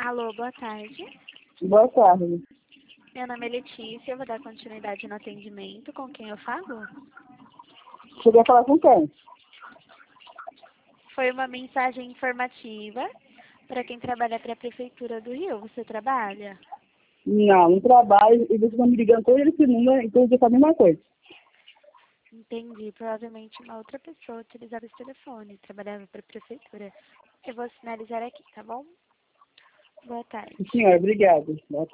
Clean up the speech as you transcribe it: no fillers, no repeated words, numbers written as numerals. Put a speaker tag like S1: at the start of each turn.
S1: Alô, boa tarde.
S2: Boa tarde.
S1: Meu nome é Letícia, eu vou dar continuidade no atendimento. Com quem eu falo?
S2: Você quer falar com quem?
S1: Foi uma mensagem informativa para quem trabalha para a Prefeitura do Rio. Você trabalha?
S2: Não trabalho e vocês estão me ligando todo esse número, então eu vou fazer a mesma coisa.
S1: Entendi. Provavelmente uma outra pessoa utilizava esse telefone, trabalhava para a Prefeitura. Eu vou sinalizar aqui, tá bom? Boa tarde.
S2: Senhora, obrigado. Boa tarde.